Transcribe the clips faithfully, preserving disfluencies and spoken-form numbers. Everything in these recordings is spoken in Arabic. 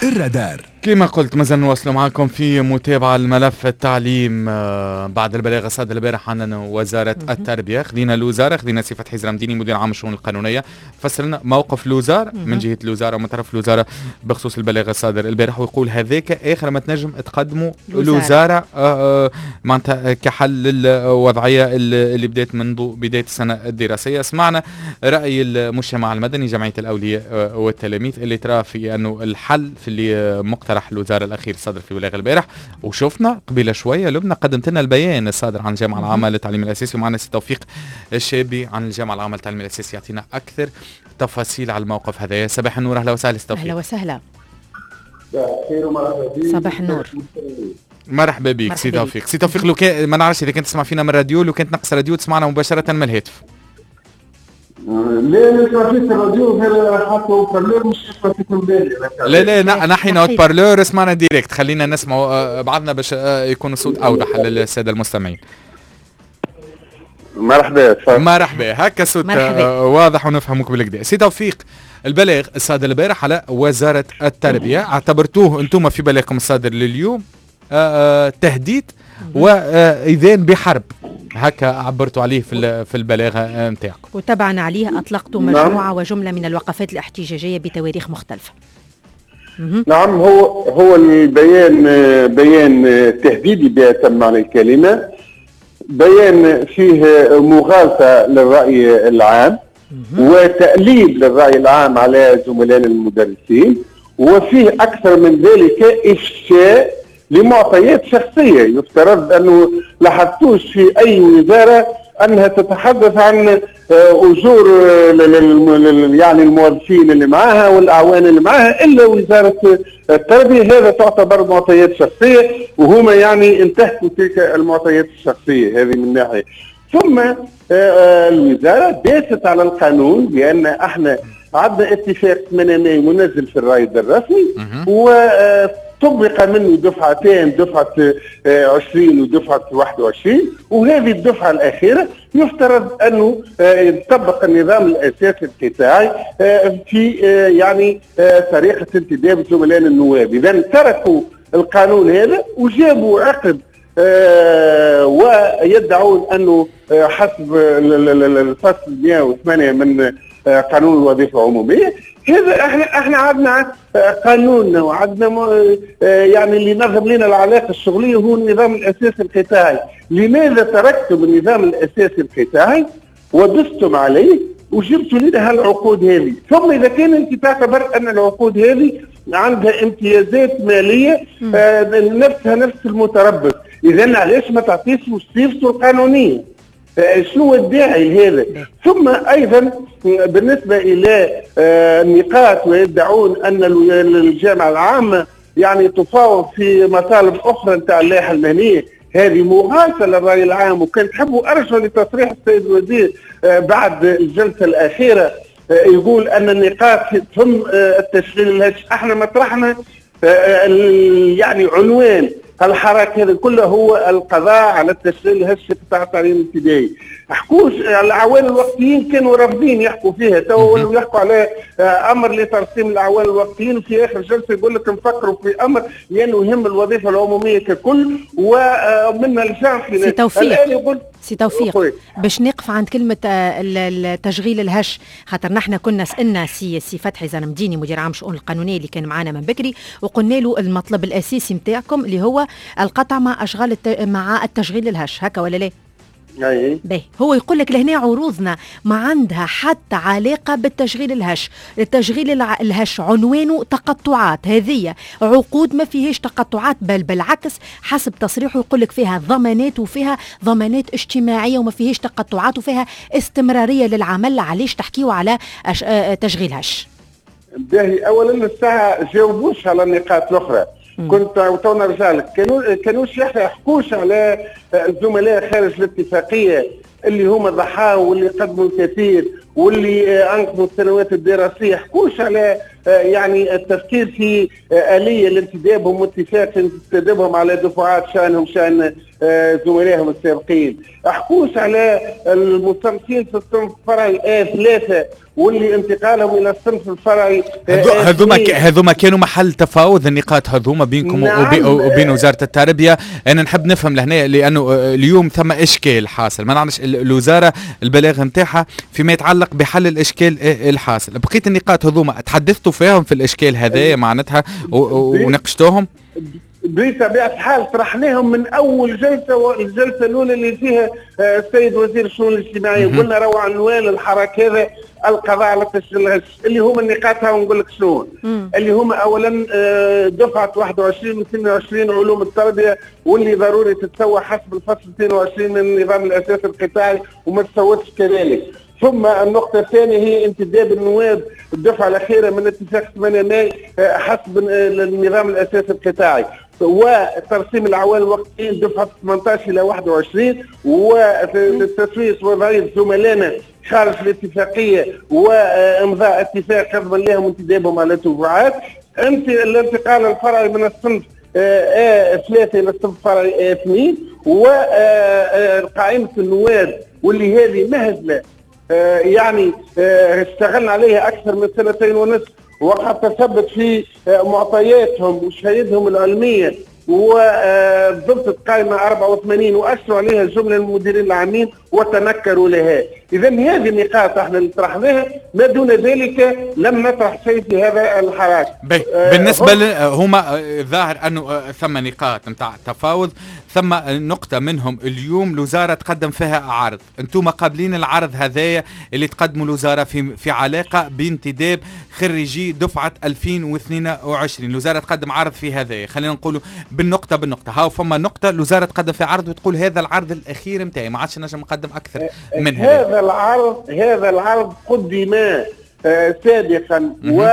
الرادار. كما قلت مازال نواصلوا معكم في متابعة الملف التعليم بعد البلاغ الصادر البارح عن وزارة التربية. خذينا الوزارة، خذينا سي فتحي زرمديني مدير عام الشؤون القانونية، فسر لنا موقف الوزارة من جهة الوزارة ومن طرف الوزارة بخصوص البلاغ الصادر البارح، ويقول هذاك آخر ما تنجم تقدموا الوزارة معناتها كحل للوضعية اللي بدأت منذ بداية السنة الدراسية. سمعنا رأي المجتمع المدني جمعية الأولياء والتلاميذ اللي ترى في أنه الحل في اللي مقترح الوزارة الأخير صدر في بلاغ البارح، وشفنا قبيله شوية لبنى قدمت لنا البيان الصادر عن الجامعة العامة للتعليم الأساسي، ومعنا سي توفيق الشابي عن الجامعة العامة للتعليم الأساسي يعطينا أكثر تفاصيل على الموقف هذا. صباح النور، أهلا وسهلا سي توفيق. أهلا وسهلا. مرحبا صباح النور. مرحبا بك سي توفيق. سي توفيق لو كان ما نعرفش إذا كنت تسمع فينا من الراديو، لو كنت نقص راديو تسمعنا مباشرة من الهاتف. لا نسمع فيك الراديو غير حتى بارلور مش نسمع فيك بالي. لا لا نحي نوت بارلور اسمعنا ديريكت، خلينا نسمع بعضنا باش يكون الصوت اوضح للساده المستمعين. مرحبا مرحبا، هكا صوت واضح ونفهمك بالكدا. سي توفيق، البلاغ الصادر البارح على وزاره التربيه اعتبرتوه انتم في بلاغكم الصادر لليوم تهديد واذان بحرب، هكا عبرتوا عليه في في البلاغه نتاعكم، وتبعا عليه اطلقتوا مجموعه وجمله من الوقفات الاحتجاجيه بتواريخ مختلفه. نعم، هو هو البيان بيان تهديدي بأتم معنى الكلمه، بيان فيه مغالطه للراي العام وتأليب للراي العام على زملائنا المدرسين، وفيه اكثر من ذلك افشاء لمعطيات شخصية. يفترض أنه لاحظتوش في أي وزارة أنها تتحدث عن أجور يعني الموظفين اللي معها والأعوان اللي معها إلا وزارة التربية. هذا تعتبر معطيات شخصية، وهما يعني انتهكوا تلك المعطيات الشخصية هذه من ناحية. ثم الوزارة باتت على القانون بأن احنا عندنا اتفاق ثمانية مايو منزل في الرائد الرسمي، و طبق منه دفعتين، دفعة عشرين ودفعة واحد وعشرين، وهذه الدفعة الأخيرة يفترض أنه يطبق النظام الأساسي القطاعي في يعني طريقة انتداب زملائنا النواب. إذا تركوا القانون هذا وجابوا عقد ويدعون أنه حسب الفصل مئة وثمانية من قانون الوظيفة العمومية. هذا احنا احنا عندنا قانوننا وعندنا يعني اللي نظم لنا العلاقه الشغليه هو النظام الاساسي القطاعي. لماذا تركتم النظام الاساسي القطاعي ودستم عليه وجبتوا لنا هالعقود هذه؟ ثم اذا كان انت تعتبر ان العقود هذه عندها امتيازات ماليه آه نفسها نفس المتربص، اذا علاش ما تعطيش صيغته القانونيه؟ شنو الداعي لهذا؟ ثم ايضا بالنسبه الى النقاط ويدعون ان الجامعه العامه يعني تفاوض في مطالب اخرى نتاع اللائحه المهنيه، هذه مغالطه للراي العام. وكان تحبوا ارجعوا لتصريح السيد الوزير بعد الجلسه الاخيره يقول ان النقاط تم التشغيل الهش. احنا مطرحنا يعني عنوان الحركة هذا كله هو القضاء على التشغيل الهش في قطاع التعليم الابتدائي. حكوش الاعوان الوقتيين كانوا رافضين يحكوا فيها، تو يحكوا على امر لترسيم الاعوان الوقتيين، وفي اخر جلسه يقول لك نفكروا في امر لانه يهم الوظيفه العموميه ككل ومنها الجانب. سي توفيق سي توفيق باش نقف عند كلمه التشغيل الهش، خاطر نحن كنا سالنا سي سي فتحي زرمديني مدير عام الشؤون القانونيه اللي كان معنا من بكري، وقلنا له المطلب الاساسي نتاعكم اللي هو القطع مع اشغال الت... مع التشغيل الهش، هكا ولا لا؟ اي باهي، هو يقول لك لهنا عروضنا ما عندها حتى علاقه بالتشغيل الهش. التشغيل الهش عنوانه تقطعات، هذه عقود ما فيهاش تقطعات، بل بالعكس حسب تصريحه يقول لك فيها ضمانات وفيها ضمانات اجتماعيه وما فيهاش تقطعات وفيها استمراريه للعمل. علاش تحكيوا على أش... تشغيل هش؟ باهي، اولا الساعه جاوبوش على النقاط الاخرى. كنت تو نرجع لك، كانوا كانوش يحكوش على الزملاء خارج الاتفاقيه اللي هما ضحاوا واللي قدموا الكثير واللي انقذوا السنوات الدراسيه، يحكوش على يعني التفكير في آلية لانتدابهم واتفاق انتدابهم على دفعات شأنهم شأن زملائهم السابقين، احكوش على المصنفين في الصنف الفرعي آ ثلاثة واللي انتقالهم الى الصنف الفرعي هذوما هذوما كانوا محل تفاوض النقاط هذوما بينكم نعم. وبي وبين وزاره التربيه. انا نحب نفهم لهنا لانه اليوم ثم اشكال حاصل، ما نعرفش الوزاره البلاغ نتاعها فيما يتعلق بحل الاشكال الحاصل. بقيت النقاط هذوما تحدثتوا فيهم في الاشكال هذايا معناتها وناقشتوهم؟ بطبيعة الحال طرحناهم من أول جلسة، والجلسة الأولى اللي فيها السيد وزير الشؤون الاجتماعية قلنا روى عنوان الحراك هذا القضاء على تشغيل الهش، اللي هما النقاط ها ونقول لك شنو اللي هما أولا دفعة واحد وعشرين واثنين وعشرين علوم التربية واللي ضروري تتسوى حسب الفصل اثنين وعشرين من النظام الأساسي القطاعي وما تسوتش كذلك. ثم النقطة الثانية هي انتداب النواب الدفعة الأخيرة من اتفاق ثمانية ماي حسب النظام الأساسي القطاعي، وترسيم العوائل الوقتيين دفعة ثمانية عشر إلى واحد وعشرين، وتسويس وضعية زملائنا خارج الاتفاقية وإمضاء اتفاق يضمن لهم انتدابهم على دفعات. انت الانتقال الفرعي من الصنف آ ثلاثة إلى الصنف الفرعي آ اثنين، وقائمة النواب واللي هذه مهزلة آه يعني آه اشتغلنا عليها أكثر من سنتين ونصف، وقد تثبت في آه معطياتهم وشهادهم العلمية وضبط قائمة أربعة وثمانين وأشروا عليها جملة المديرين العامين وتنكروا لها. إذا هذه النقاط احنا اللي طرحناها، ما دون ذلك لم نطرح شيء في هذا الحراك. آه بالنسبة هما ظاهر أنه ثم نقاط نتاع تفاوض، ثم نقطة منهم اليوم الوزارة تقدم فيها عرض، أنتم قابلين العرض هذايا اللي تقدموا الوزارة في في علاقة بانتداب خريجي دفعة ألفين واثنين وعشرين، الوزارة تقدم عرض في هذايا، خلينا نقولوا بالنقطة بالنقطة. هاو فما نقطة الوزارة تقدم في عرض وتقول هذا العرض الأخير متاعي، ما عادش نجم نقدم أكثر من هذا. هذا العرض هذا العرض قدم آه سابقا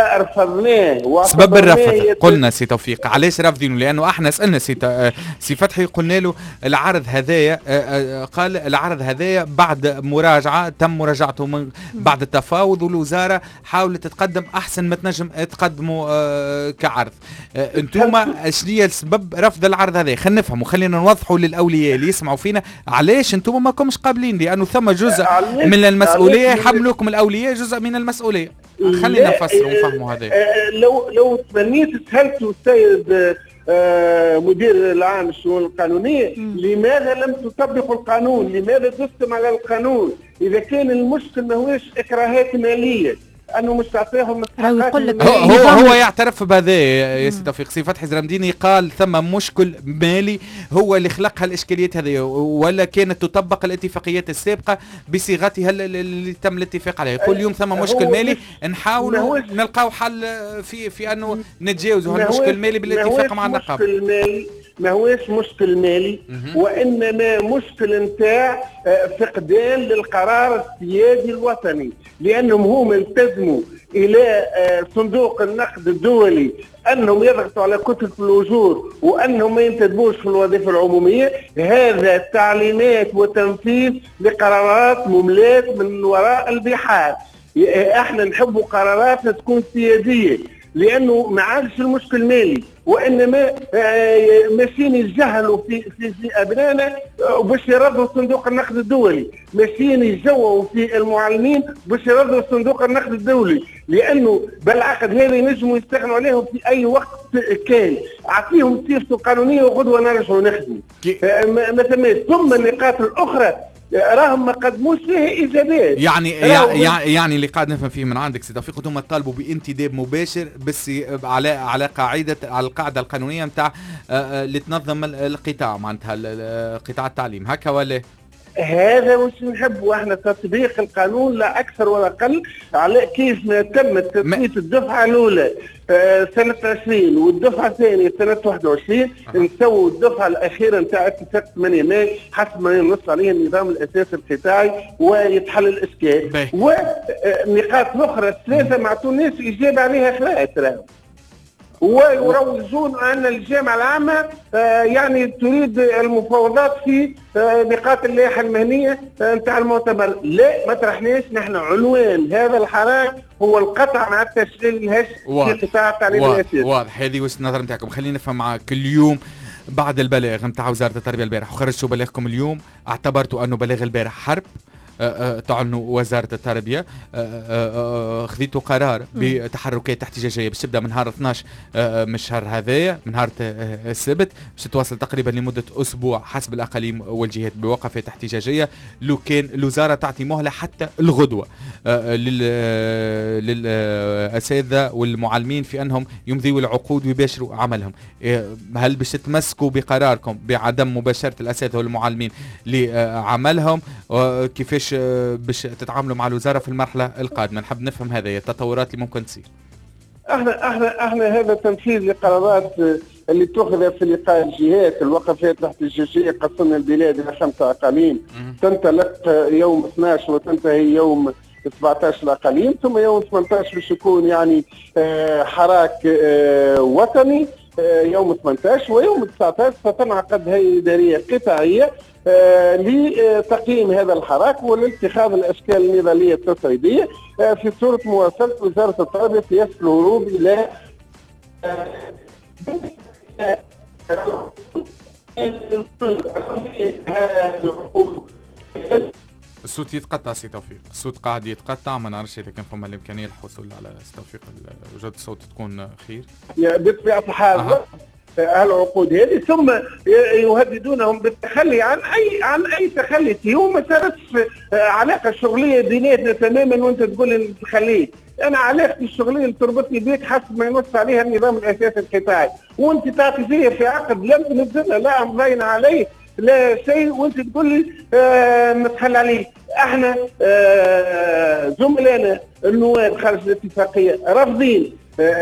ورفضناه. سبب الرفض قلنا سي توفيق علاش رافضينه؟ لانه احنا سالنا سي آه سي فتحي قلنا له العرض هذايا آه آه قال العرض هذايا بعد مراجعه تم مراجعته من بعد التفاوض، والوزاره حاولت تقدم احسن ما تنجم تقدموا آه كعرض. آه انتم شنو السبب رفض العرض هذا؟ خلينا نفهموا، خلينا نوضحوا للاولياء اللي يسمعوا فينا علاش انتم ما كومش قابلين، لانه ثم جزء من المسؤوليه يحملوكم الاولياء جزء من المسؤوليه. خلينا نفسر ونفهموا هذا. لو لو تمنيت سهلت السيد مدير العام الشؤون القانونيه، لماذا لم تطبقوا القانون؟ لماذا دستم على القانون؟ اذا كان المشكل ما هوش اكراهات ماليه انه مش تعطيهم هو, هو هو يعترف بهذا يا سي توفيق. سي فتحي زرمديني قال ثم مشكل مالي هو اللي خلق هالاشكاليات هذه، ولا كانت تطبق الاتفاقيات السابقه بصيغتها اللي تم الاتفاق عليها. كل يوم ثم مشكل مالي نحاولوا نلقاو حل في في انه نتجاوزوا هالمشكل المالي بالاتفاق مع النقابه. ما هوش مشكل مالي، وإنما مشكل نتاع فقدان للقرار السيادي الوطني، لأنهم هم التزموا إلى صندوق النقد الدولي أنهم يضغطوا على كتلة الأجور وأنهم ما ينتدبوش في الوظيفة العمومية. هذا تعليمات وتنفيذ لقرارات مملاة من وراء البحار. احنا نحب قراراتنا تكون سيادية، لأنه ما عادش المشكل مالي، وإنما ماشيين يتجهلوا في في في أبنائنا باش يرضوا صندوق النقد الدولي، ماشيين يتجووا في المعلمين باش يرضوا صندوق النقد الدولي، لأنه بالعقد هذا ينجموا يستغنوا عليهم في أي وقت كان. أعطيهم سيرته القانونية وغدوة نرجعوا نخدموا. مثلا ثم النقاط الأخرى راهم ما قدموش فيها ايجابيات. يعني يعني يعني اللي قاعد نفهم فيه من عندك سي توفيق، هم طالبوا بانتداب مباشر بس على على قاعده على القاعده القانونيه نتاع اللي تنظم القطاع معناتها قطاع التعليم، هكا ولا؟ هذا وش نحبوا احنا، تطبيق القانون لا اكثر ولا اقل، على كيف ما تم تثبيت الدفعه الاولى آه سنه عشرين والدفعه الثانيه سنه واحد وعشرين، أه. نسووا الدفعه الاخيره نتاع اتفاق ثمانية ماي حسب ما ينص عليه النظام الاساسي القطاعي ويتحل الاشكال. ونقاط اخرى الثلاثه ما عطوناش اجابه عليها خلاء ترى، ويروجون أن الجامعة العامة يعني تريد المفاوضات في نقاط اللائحة المهنية نتاع المؤتمر. لا، ما طرحناش نحن عنوان هذا الحراك هو القطع مع التشغيل الهش في قطاع التعليم الأساسي. واضح، هذه وجهة النظر نتاعكم. خلينا نفهم معك، اليوم بعد البلاغ نتاع وزارة التربية البارح وخرجتوا بلاغكم اليوم، اعتبرتوا أنه بلاغ البارح حرب تعلنوا وزارة التربية، خذيتوا قرار بتحركات احتجاجية باش تبدأ من نهار اثناش من الشهر هذايا، من نهار السبت، باش تواصل تقريبا لمدة أسبوع حسب الأقاليم والجهات بوقفات احتجاجية. لو كان الوزارة تعطي مهلة حتى الغدوة للأساتذة والمعلمين في أنهم يمضوا العقود ويباشروا عملهم، هل باش تتمسكوا بقراركم بعدم مباشرة الأساتذة والمعلمين لعملهم؟ كيفاش باش تتعاملوا مع الوزارة في المرحلة القادمة؟ نحب نفهم هذه التطورات اللي ممكن تصير. احنا احنا احنا هذا تنفيذ لقرارات اللي اتخذ في لقاء الجهات. الوقفات الاحتجاجية قسمنا البلاد إلى خمسة أقاليم تنطلق يوم اثناش وتنتهي يوم سبعة عشر الأقاليم، ثم يوم ثمانية عشر باش يكون يعني حراك وطني يوم ثمانية عشر، ويوم تسعة عشر ستنعقد هيئة إدارية قطاعية آه لتقييم هذا الحراك ولاتخاذ الاشكال النضاليه التصعيديه آه في صوره مواصله وزاره التربيه في يسر الهروب الى الصوت يتقطع سي توفيق، الصوت قاعد يتقطع، ما نعرفش اذا كان فما الامكانيه الحصول على توفيق وجود الصوت تكون خير. بطبيعه الحال أه. العقود هذه ثم يهددونهم بالتخلي عن اي عن اي تخلي. هو ما صارتش علاقه شغليه بيناتنا تماما وانت تقول لي تخليه. انا علاقتي الشغليه اللي تربطني بيك حسب ما ينص عليها النظام الاساسي القطاعي، وانت تعطي فيا في عقد لم ننزلها لا امضينا عليه لا شيء وانت تقول لي آه نتخلى عليه. احنا آه زملائنا النواب خارج الاتفاقيه رافضين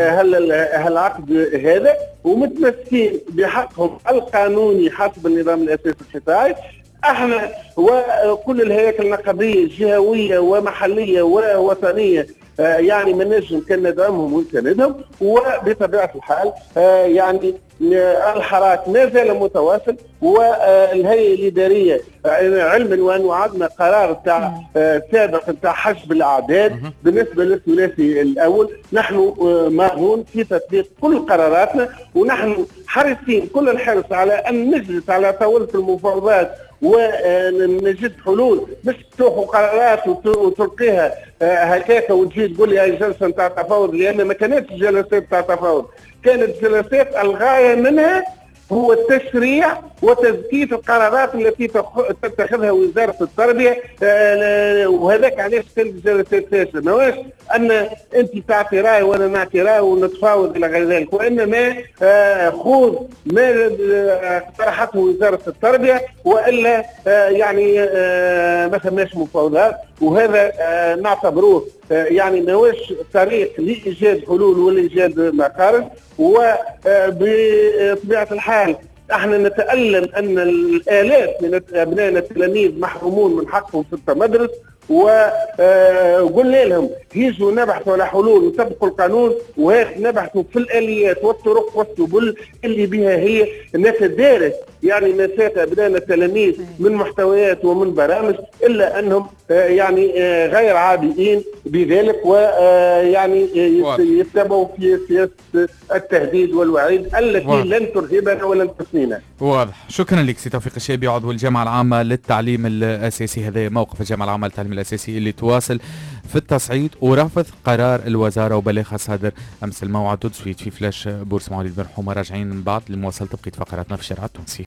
هالعقد هذا ومتمسكين بحقهم القانوني حسب النظام الاساسي القطاعي. احنا وكل الهياكل النقابيه الجهويه ومحليه ووطنيه يعني ما نجم كان ندعمهم ونساندهم، وبطبيعه الحال يعني الحراك ما زال متواصل. والهيئه الاداريه علما وان وعدنا قرار تاع سابق تاع حجب الاعداد بالنسبه للثلاثي الاول، نحن ماهون في تطبيق كل قراراتنا، ونحن حريصين كل الحرص على ان نجلس على طاوله المفاوضات ونجد حلول، مش تروحوا قرارات وتلقيها هكاك وتجي تقول لي هاي جلسه نتاع تفاوض، لان ما كانتش جلسات تاع تفاوض، كانت جلسات الغايه منها هو التشريع وتزكية القرارات التي تتخذها وزارة التربية. وهذاك علاش كانت جلسات فاشلة، ماهوش أن أنت تعطي رأي وأنا نعطي رأي ونتفاوض إلى غير ذلك، وإنما خوض ما اقترحته وزارة التربية وإلا يعني ما ثماش مفاوضات. وهذا نعتبروه يعني ماهوش طريق لإيجاد حلول ولا إيجاد مخارج. وبطبيعة الحال احنا نتألم ان الالاف من ابنائنا التلاميذ محرومون من حقهم في التمدرس، وقلنا لهم يجوا نبحثوا على حلول وطبقوا القانون، وهيك نبحثوا في الاليات والطرق والسبل اللي بها هي نتدارس يعني مسافات ابنائنا التلاميذ من محتويات ومن برامج، الا انهم يعني غير عابئين بذلك، ويعني يتبعوا في سياسه التهديد والوعيد التي واضح. لن ترهبنا ولن تفنينا. واضح. شكرا لك سي توفيق الشيبي، عضو الجامعه العامه للتعليم الاساسي. هذا موقف الجامعه العامه للتعليم الاساسي اللي تواصل في التصعيد ورفض قرار الوزاره وبلاغها صادر امس الموعد. تدسويت في فلاش بورس مواليد بن حمى، راجعين من بعد لمواصله بقيه فقراتنا في الشارع التونسي.